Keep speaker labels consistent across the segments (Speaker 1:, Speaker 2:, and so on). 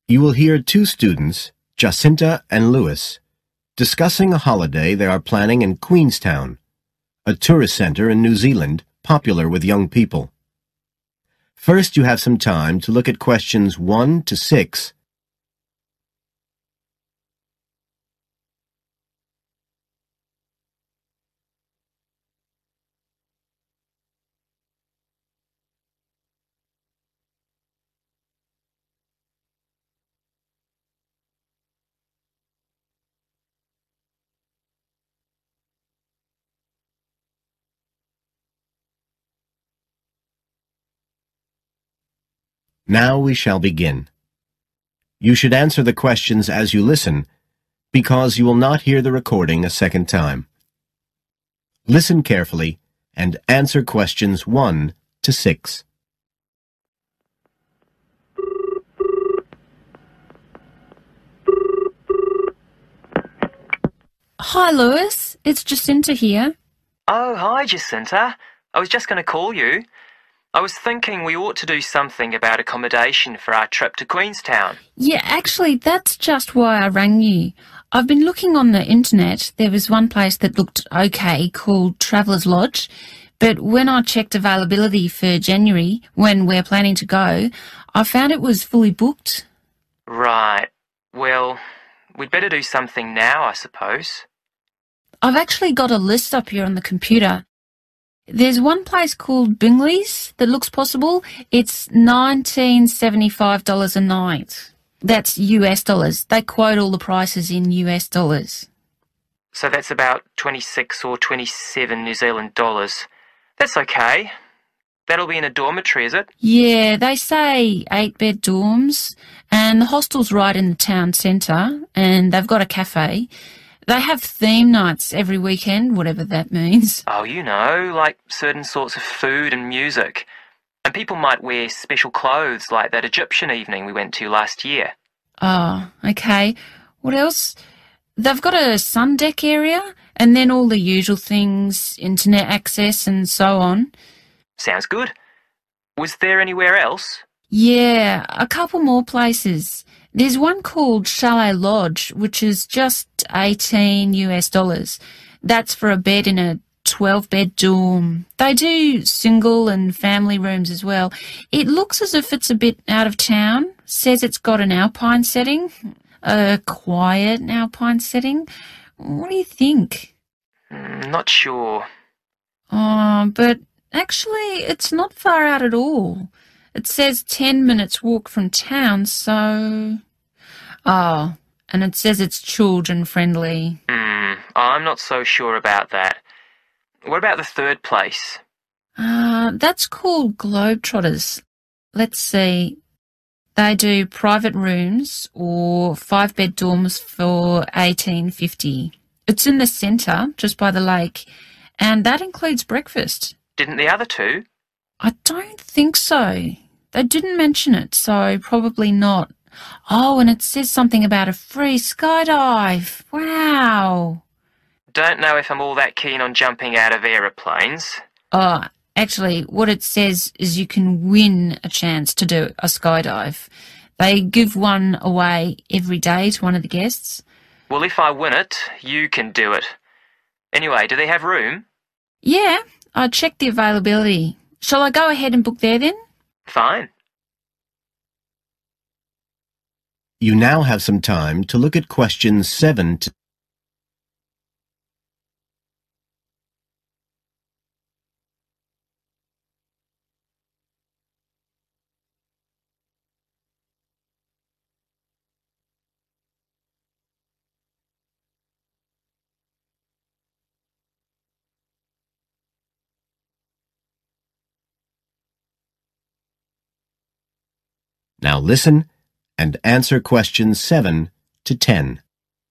Speaker 1: You will hear two students, Jacinta and Lewis, discussing a holiday they are planning in Queenstown, a tourist center in New Zealand popular with young people. First, you have some time to look at questions 1 to 6. Now we shall begin. You should answer the questions as you listen, because you will not hear the recording a second time. Listen carefully and answer questions 1 to 6.
Speaker 2: Hi, Lewis. It's Jacinta here.
Speaker 3: Oh, hi, Jacinta. I was just going to call you. I was thinking we ought to do something about accommodation for our trip to Queenstown.
Speaker 2: Yeah, actually, that's just why I rang you. I've been looking on the internet. There was one place that looked okay called Traveller's Lodge, but when I checked availability for January, when we're planning to go, I found it was fully booked.
Speaker 3: Right. Well, we'd better do something now, I suppose.
Speaker 2: I've actually got a list up here on the computer. There's one place called Bingley's that looks possible. It's $19.75 a night. That's US dollars. They quote all the prices in US dollars.
Speaker 3: So that's about 26 or 27 New Zealand dollars. That's okay. That'll be in a dormitory, is it?
Speaker 2: Yeah, they say 8-bed dorms, and the hostel's right in the town centre, and they've got a cafe. They have theme nights every weekend, whatever that means.
Speaker 3: Oh, you know, like certain sorts of food and music. And people might wear special clothes like that Egyptian evening we went to last year.
Speaker 2: Oh, okay. What else? They've got a sun deck area, and then all the usual things, internet access and so on.
Speaker 3: Sounds good. Was there anywhere else?
Speaker 2: Yeah, a couple more places. There's one called Chalet Lodge, which is just 18 US dollars. That's for a bed in a 12-bed dorm. They do single and family rooms as well. It looks as if it's a bit out of town. Says it's got an alpine setting, a quiet alpine setting. What do you think?
Speaker 3: Not sure.
Speaker 2: Oh, but actually it's not far out at all. It says 10 minutes walk from town, so... Oh, and it says it's children-friendly.
Speaker 3: I'm not so sure about that. What about the third place?
Speaker 2: That's called Globetrotters. Let's see. They do private rooms or 5-bed dorms for $18.50. It's in the centre, just by the lake, and that includes breakfast.
Speaker 3: Didn't the other two?
Speaker 2: I don't think so. They didn't mention it, so probably not. Oh, and it says something about a free skydive. Wow.
Speaker 3: Don't know if I'm all that keen on jumping out of aeroplanes.
Speaker 2: Oh, actually, what it says is you can win a chance to do a skydive. They give one away every day to one of the guests.
Speaker 3: Well, if I win it, you can do it. Anyway, do they have room?
Speaker 2: Yeah, I checked the availability. Shall I go ahead and book there then?
Speaker 3: Fine.
Speaker 1: You now have some time to look at questions 7 to... Now listen and answer questions 7 to 10.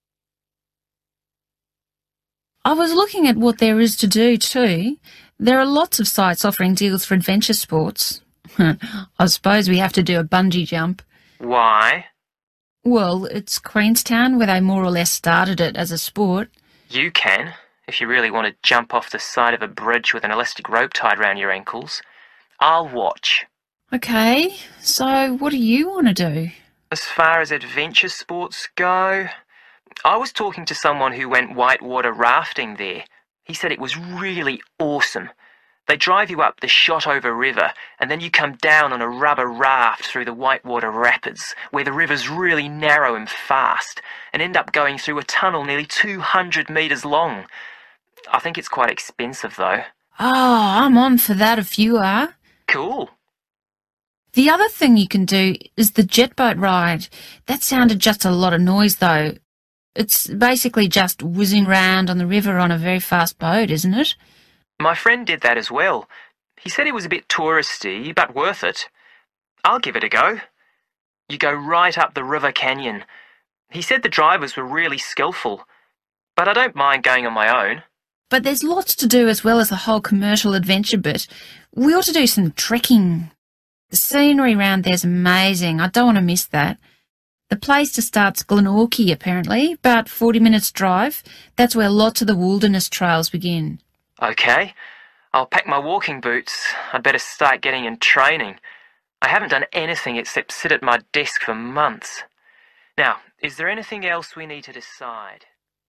Speaker 2: I was looking at what there is to do too. There are lots of sites offering deals for adventure sports. I suppose we have to do a bungee jump.
Speaker 3: Why?
Speaker 2: Well, it's Queenstown where they more or less started it as a sport.
Speaker 3: You can, if you really want to jump off the side of a bridge with an elastic rope tied round your ankles. I'll watch.
Speaker 2: Okay, so what do you want to do?
Speaker 3: As far as adventure sports go, I was talking to someone who went whitewater rafting there. He said it was really awesome. They drive you up the Shotover River, and then you come down on a rubber raft through the Whitewater Rapids, where the river's really narrow and fast, and end up going through a tunnel nearly 200 metres long. I think it's quite expensive, though.
Speaker 2: Oh, I'm on for that if you are.
Speaker 3: Cool.
Speaker 2: The other thing you can do is the jet boat ride. That sounded just a lot of noise, though. It's basically just whizzing round on the river on a very fast boat, isn't it?
Speaker 3: My friend did that as well. He said it was a bit touristy, but worth it. I'll give it a go. You go right up the river canyon. He said the drivers were really skillful, but I don't mind going on my own.
Speaker 2: But there's lots to do as well as the whole commercial adventure bit. We ought to do some trekking. The scenery around there's amazing. I don't want to miss that. The place to start's Glenorchy, apparently, about 40 minutes drive. That's where lots of the wilderness trails begin.
Speaker 3: Okay, I'll pack my walking boots. I'd better start getting in training. I haven't done anything except sit at my desk for months. Now, is there anything else we need to decide?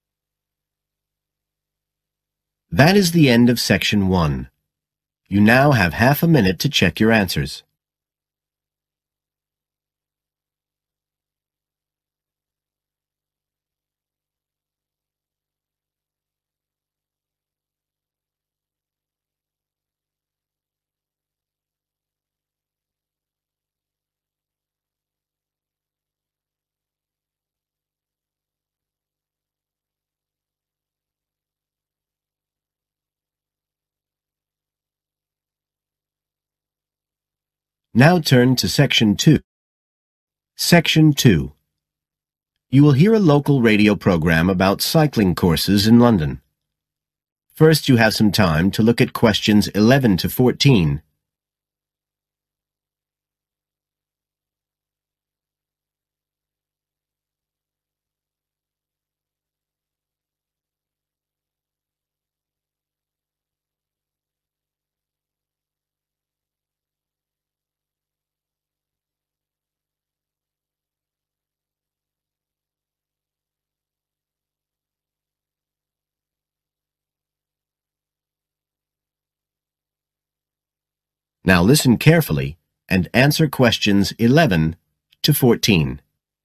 Speaker 1: That is the end of section 1. You now have half a minute to check your answers. Now turn to Section 2. Section 2. You will hear a local radio program about cycling courses in London. First, you have some time to look at questions 11 to 14. Now listen carefully and answer questions 11 to 14.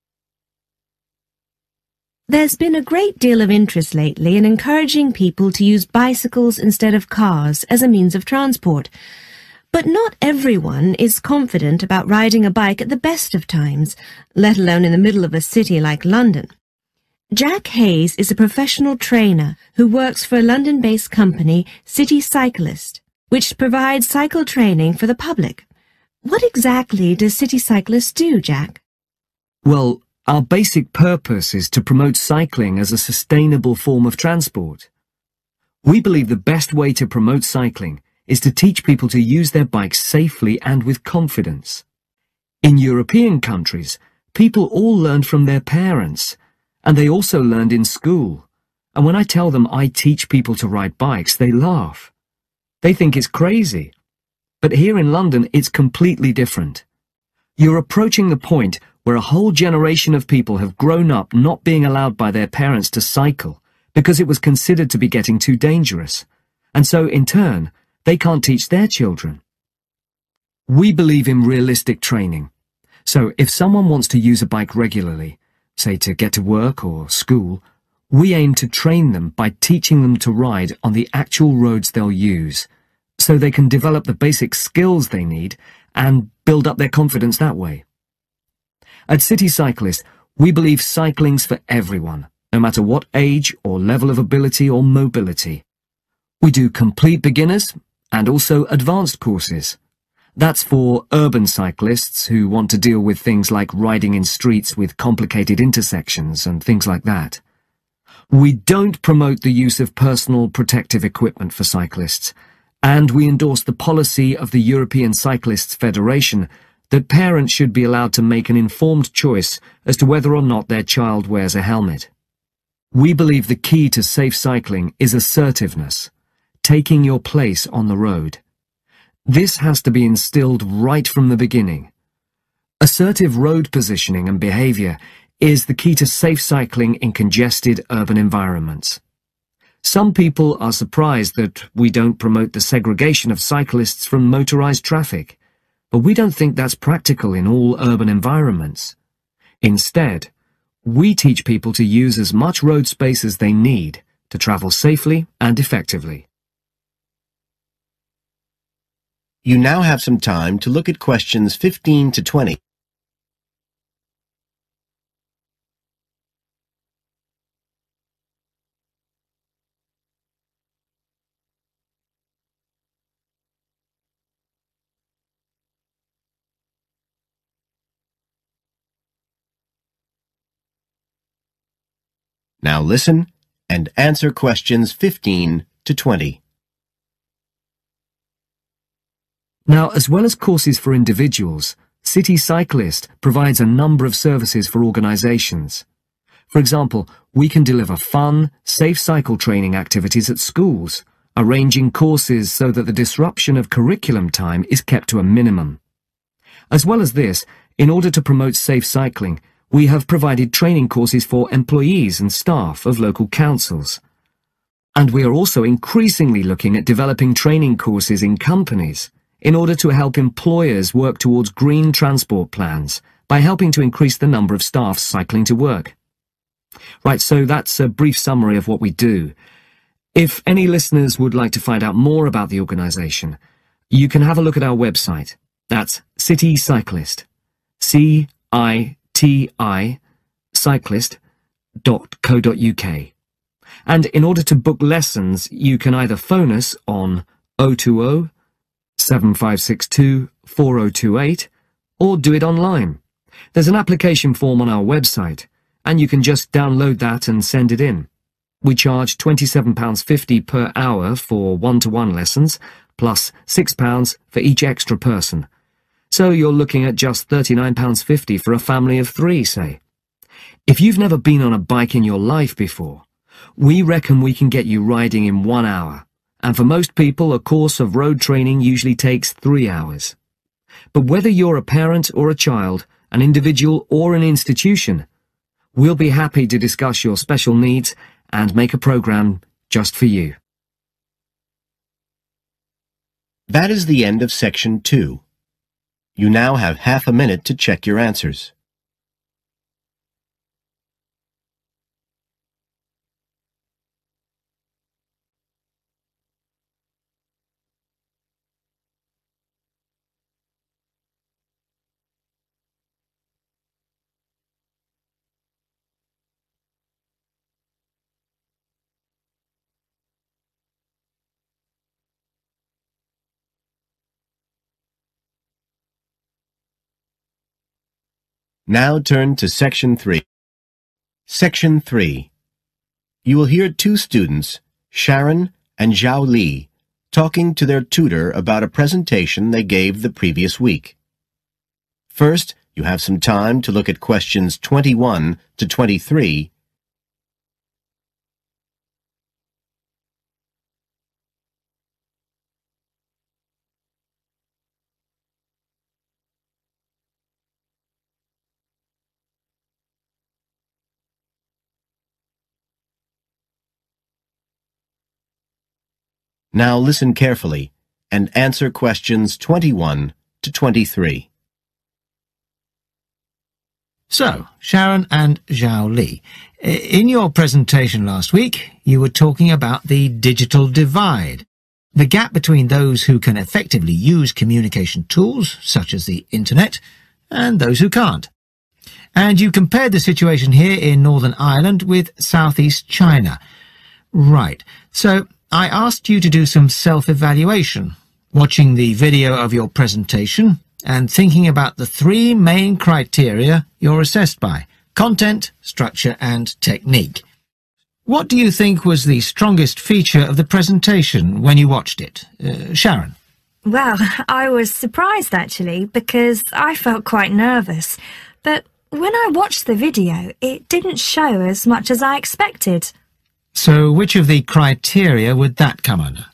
Speaker 4: There's been a great deal of interest lately in encouraging people to use bicycles instead of cars as a means of transport. But not everyone is confident about riding a bike at the best of times, let alone in the middle of a city like London. Jack Hayes is a professional trainer who works for a London-based company, City Cyclist, which provides cycle training for the public. What exactly does City Cyclist do, Jack?
Speaker 5: Well, our basic purpose is to promote cycling as a sustainable form of transport. We believe the best way to promote cycling is to teach people to use their bikes safely and with confidence. In European countries, people all learned from their parents, and they also learned in school. And when I tell them I teach people to ride bikes, they laugh. They think it's crazy. But here in London, it's completely different. You're approaching the point where a whole generation of people have grown up not being allowed by their parents to cycle because it was considered to be getting too dangerous. And so, in turn, they can't teach their children. We believe in realistic training. So if someone wants to use a bike regularly, say to get to work or school, we aim to train them by teaching them to ride on the actual roads they'll use, so they can develop the basic skills they need and build up their confidence that way. At City Cyclist, we believe cycling's for everyone, no matter what age or level of ability or mobility. We do complete beginners and also advanced courses. That's for urban cyclists who want to deal with things like riding in streets with complicated intersections and things like that. We don't promote the use of personal protective equipment for cyclists, and we endorse the policy of the European Cyclists Federation that parents should be allowed to make an informed choice as to whether or not their child wears a helmet. We believe the key to safe cycling is assertiveness, taking your place on the road. This has to be instilled right from the beginning. Assertive road positioning and behaviour is the key to safe cycling in congested urban environments. Some people are surprised that we don't promote the segregation of cyclists from motorised traffic, but we don't think that's practical in all urban environments. Instead, we teach people to use as much road space as they need to travel safely and effectively.
Speaker 1: You now have some time to look at questions 15 to 20. Now listen and answer questions 15 to 20.
Speaker 5: Now, as well as courses for individuals, City Cyclist provides a number of services for organisations. For example, we can deliver fun, safe cycle training activities at schools, arranging courses so that the disruption of curriculum time is kept to a minimum. As well as this, in order to promote safe cycling, we have provided training courses for employees and staff of local councils. And we are also increasingly looking at developing training courses in companies in order to help employers work towards green transport plans by helping to increase the number of staff cycling to work. Right, so that's a brief summary of what we do. If any listeners would like to find out more about the organisation, you can have a look at our website. That's City Cyclist. CITI cyclist.co.uk. And in order to book lessons, you can either phone us on 020 7562 4028 or do it online. There's an application form on our website, and you can just download that and send it in. We charge £27.50 per hour for one-to-one lessons, plus £6 for each extra person. So you're looking at just £39.50 for a family of 3, say. If you've never been on a bike in your life before, we reckon we can get you riding in 1 hour, and for most people a course of road training usually takes 3 hours. But whether you're a parent or a child, an individual or an institution, we'll be happy to discuss your special needs and make a programme just for you.
Speaker 1: That is the end of Section 2. You now have half a minute to check your answers. Now turn to Section 3. Section 3. You will hear 2 students, Sharon and Zhao Li, talking to their tutor about a presentation they gave the previous week. First, you have some time to look at questions 21 to 23. Now listen carefully and answer questions 21 to 23.
Speaker 6: So, Sharon and Zhao Li, in your presentation last week, you were talking about the digital divide, the gap between those who can effectively use communication tools, such as the internet, and those who can't. And you compared the situation here in Northern Ireland with Southeast China. Right, so I asked you to do some self-evaluation, watching the video of your presentation and thinking about the 3 main criteria you're assessed by: content, structure and technique. What do you think was the strongest feature of the presentation when you watched it? Sharon?
Speaker 7: Well, I was surprised actually, because I felt quite nervous. But when I watched the video, it didn't show as much as I expected.
Speaker 6: So which of the criteria would that come under?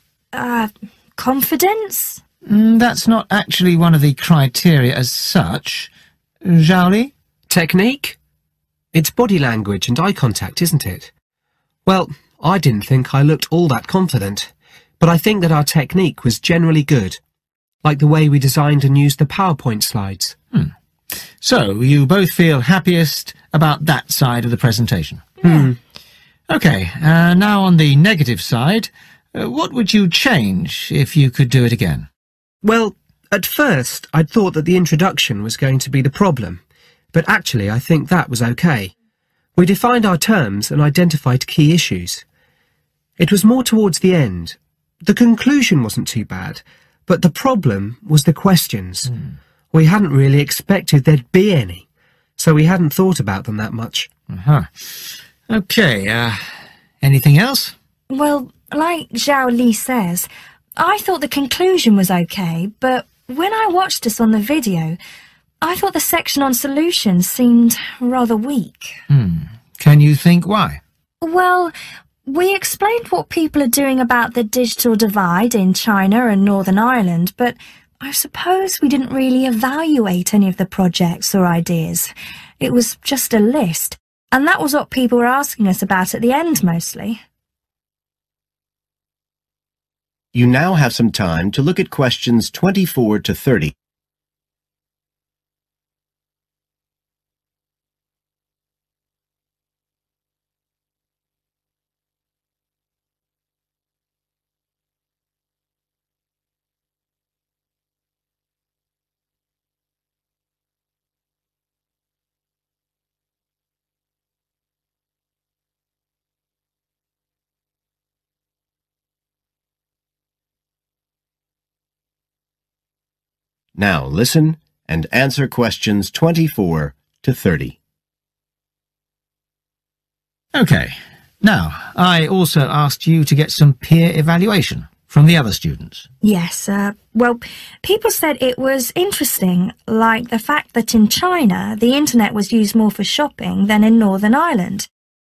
Speaker 7: Confidence?
Speaker 6: That's not actually one of the criteria as such. Zhao Li?
Speaker 5: Technique? It's body language and eye contact, isn't it? Well, I didn't think I looked all that confident, but I think that our technique was generally good, like the way we designed and used the PowerPoint slides.
Speaker 6: So, you both feel happiest about that side of the presentation? Okay, now on the negative side, what would you change if you could do it again?
Speaker 5: Well, at first I'd thought that the introduction was going to be the problem, but actually I think that was okay. We defined our terms and identified key issues. It was more towards the end. The conclusion wasn't too bad, but the problem was the questions. We hadn't really expected there'd be any, so we hadn't thought about them that much.
Speaker 6: Okay, anything else?
Speaker 7: Well, like Zhao Li says, I thought the conclusion was okay, but when I watched us on the video, I thought the section on solutions seemed rather weak.
Speaker 6: Can you think why?
Speaker 7: Well, we explained what people are doing about the digital divide in China and Northern Ireland, but I suppose we didn't really evaluate any of the projects or ideas. It was just a list, and that was what people were asking us about at the end mostly.
Speaker 1: You now have some time to look at questions 24 to 30. Now listen and answer questions 24 to 30.
Speaker 6: Okay, now I also asked you to get some peer evaluation from the other students.
Speaker 7: Yes, well, people said it was interesting, like the fact that in China the internet was used more for shopping than in Northern Ireland.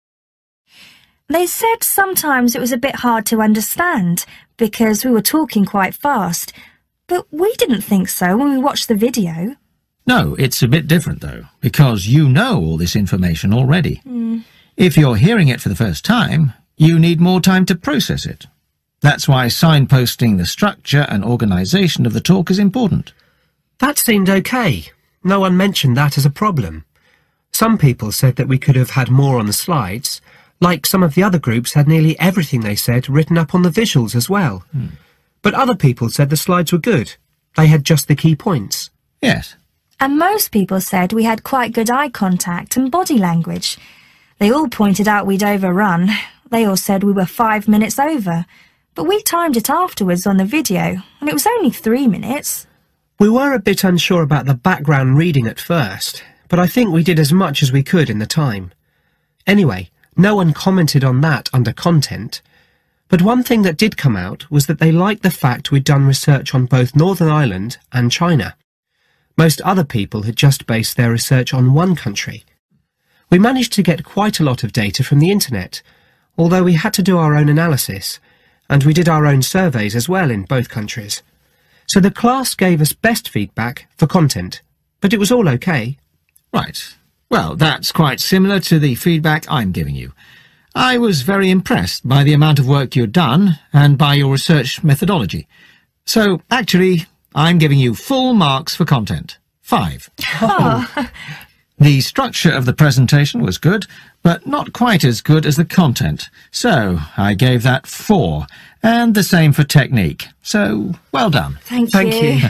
Speaker 7: They said sometimes it was a bit hard to understand because we were talking quite fast, but we didn't think so when we watched the video.
Speaker 6: No, it's a bit different though, because you know all this information already. If you're hearing it for the first time, you need more time to process it. That's why signposting the structure and organisation of the talk is important.
Speaker 5: That seemed okay. No one mentioned that as a problem. Some people said that we could have had more on the slides, like some of the other groups had nearly everything they said written up on the visuals as well. But other people said the slides were good. They had just the key points.
Speaker 6: Yes.
Speaker 7: And most people said we had quite good eye contact and body language. They all pointed out we'd overrun. They all said we were 5 minutes over. But we timed it afterwards on the video, and it was only 3 minutes.
Speaker 5: We were a bit unsure about the background reading at first, but I think we did as much as we could in the time. Anyway, no one commented on that under content. But one thing that did come out was that they liked the fact we'd done research on both Northern Ireland and China. Most other people had just based their research on one country. We managed to get quite a lot of data from the internet, although we had to do our own analysis, and we did our own surveys as well in both countries. So the class gave us best feedback for content, but it was all okay.
Speaker 6: Right. Well, that's quite similar to the feedback I'm giving you. I was very impressed by the amount of work you'd done and by your research methodology. So, actually, I'm giving you full marks for content. 5. The structure of the presentation was good, but not quite as good as the content. So, I gave that 4. And the same for technique. So, well done.
Speaker 7: Thank
Speaker 5: you.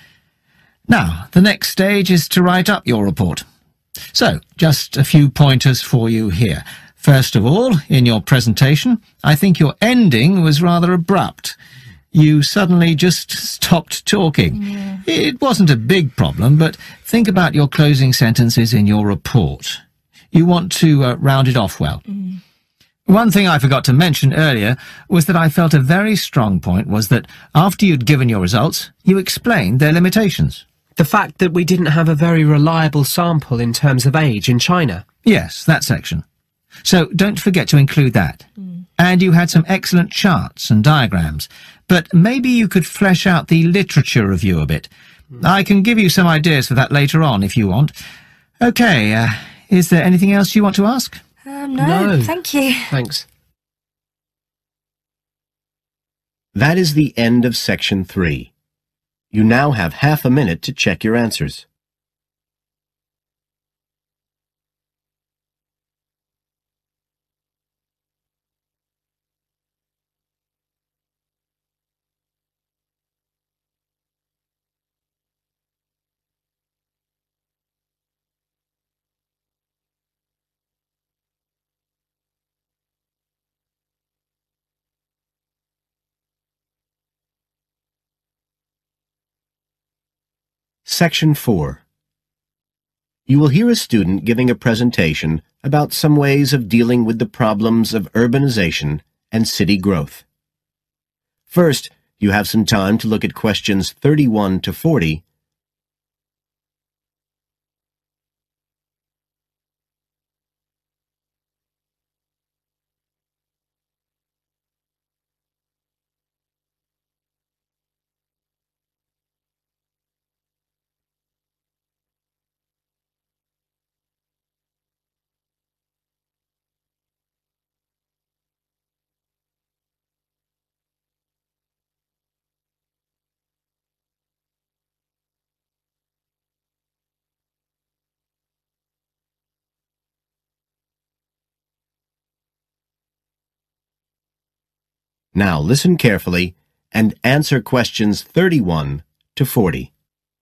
Speaker 6: Now, the next stage is to write up your report. So, just a few pointers for you here. First of all, in your presentation, I think your ending was rather abrupt. You suddenly just stopped talking. It wasn't a big problem, but think about your closing sentences in your report. You want to round it off well. One thing I forgot to mention earlier was that I felt a very strong point was that after you'd given your results, you explained their limitations.
Speaker 5: The fact that we didn't have a very reliable sample in terms of age in China.
Speaker 6: Yes, that section. So don't forget to include that. And you had some excellent charts and diagrams, but maybe you could flesh out the literature review a bit. I can give you some ideas for that later on if you want. Okay, is there anything else you want to ask?
Speaker 7: No, thank you.
Speaker 1: Thanks. That is the end of section 3. You now have half a minute to check your answers. Section 4. You will hear a student giving a presentation about some ways of dealing with the problems of urbanization and city growth. First, you have some time to look at questions 31 to 40. Now listen carefully and answer questions 31 to 40.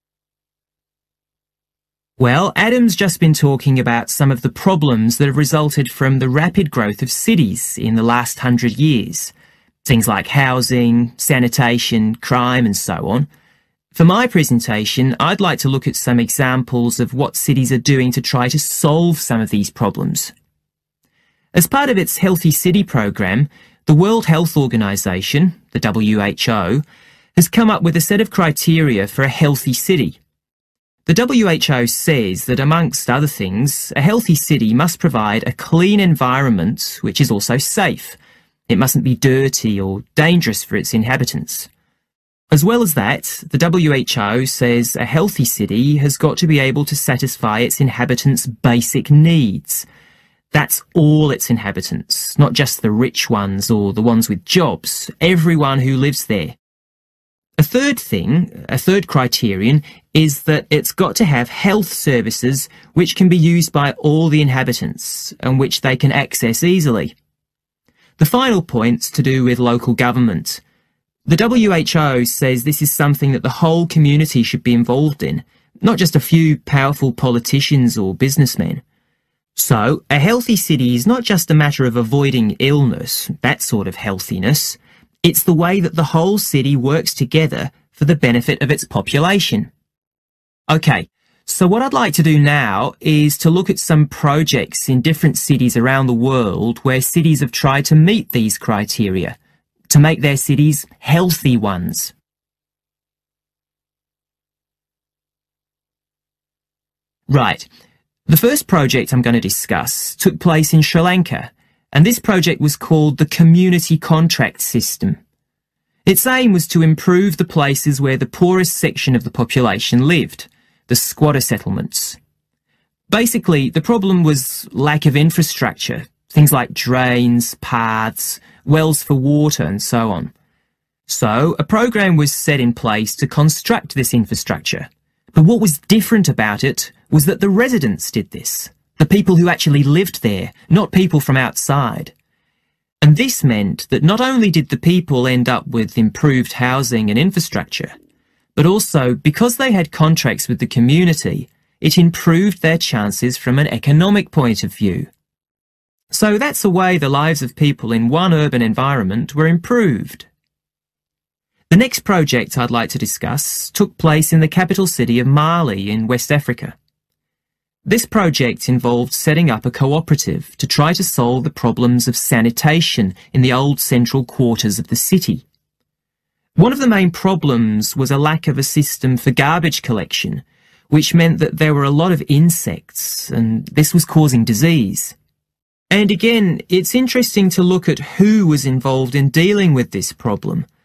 Speaker 3: Well, Adam's just been talking about some of the problems that have resulted from the rapid growth of cities in the last 100 years. Things like housing, sanitation, crime and so on. For my presentation, I'd like to look at some examples of what cities are doing to try to solve some of these problems. As part of its Healthy City program, the World Health Organization, the WHO, has come up with a set of criteria for a healthy city. The WHO says that, amongst other things, a healthy city must provide a clean environment which is also safe. It mustn't be dirty or dangerous for its inhabitants. As well as that, the WHO says a healthy city has got to be able to satisfy its inhabitants' basic needs. That's all its inhabitants, not just the rich ones or the ones with jobs, everyone who lives there. A third criterion, is that it's got to have health services which can be used by all the inhabitants and which they can access easily. The final point's to do with local government. The WHO says this is something that the whole community should be involved in, not just a few powerful politicians or businessmen. So, a healthy city is not just a matter of avoiding illness, that sort of healthiness. It's the way that the whole city works together for the benefit of its population. Okay, so what I'd like to do now is to look at some projects in different cities around the world where cities have tried to meet these criteria, to make their cities healthy ones. Right. The first project I'm going to discuss took place in Sri Lanka, and this project was called the Community Contract System. Its aim was to improve the places where the poorest section of the population lived, the squatter settlements. Basically, the problem was lack of infrastructure, things like drains, paths, wells for water and so on. So, a program was set in place to construct this infrastructure. But what was different about it was that the residents did this, the people who actually lived there, not people from outside. And this meant that not only did the people end up with improved housing and infrastructure, but also, because they had contracts with the community, it improved their chances from an economic point of view. So that's a way the lives of people in one urban environment were improved. The next project I'd like to discuss took place in the capital city of Mali in West Africa. This project involved setting up a cooperative to try to solve the problems of sanitation in the old central quarters of the city. One of the main problems was a lack of a system for garbage collection, which meant that there were a lot of insects, and this was causing disease. And again, it's interesting to look at who was involved in dealing with this problem.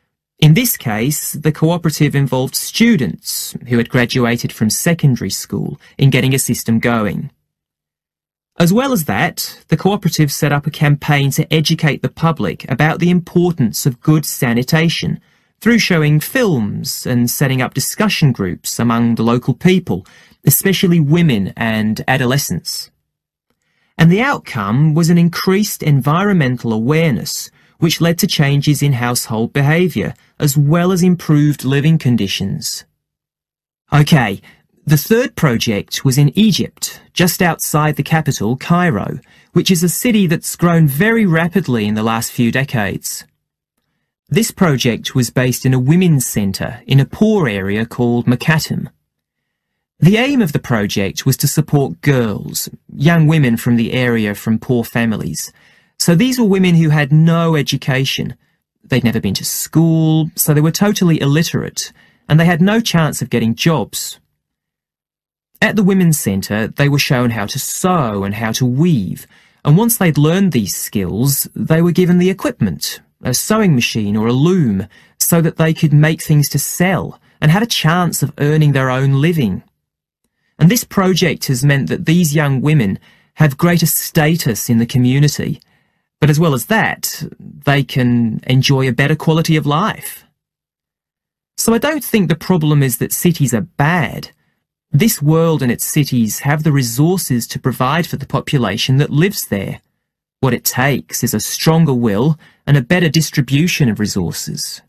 Speaker 3: In this case, the cooperative involved students who had graduated from secondary school in getting a system going. As well as that, the cooperative set up a campaign to educate the public about the importance of good sanitation through showing films and setting up discussion groups among the local people, especially women and adolescents. And the outcome was an increased environmental awareness, which led to changes in household behaviour, as well as improved living conditions. Okay, the third project was in Egypt, just outside the capital, Cairo, which is a city that's grown very rapidly in the last few decades. This project was based in a women's centre in a poor area called Makatem. The aim of the project was to support girls, young women from the area from poor families. So these were women who had no education. They'd never been to school, so they were totally illiterate, and they had no chance of getting jobs. At the Women's Centre, they were shown how to sew and how to weave, and once they'd learned these skills, they were given the equipment, a sewing machine or a loom, so that they could make things to sell and had a chance of earning their own living. And this project has meant that these young women have greater status in the community, but as well as that, they can enjoy a better quality of life. So I don't think the problem is that cities are bad. This world and its cities have the resources to provide for the population that lives there. What it takes is a stronger will and a better distribution of resources.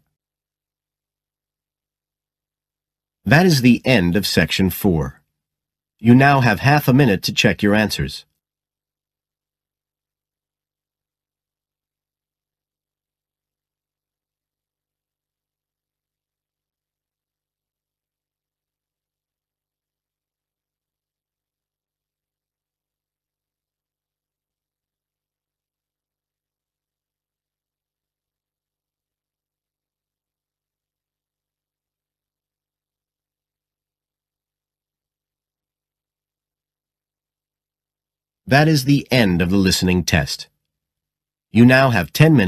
Speaker 1: That is the end of section 4. You now have half a minute to check your answers. That is the end of the listening test. You now have 10 minutes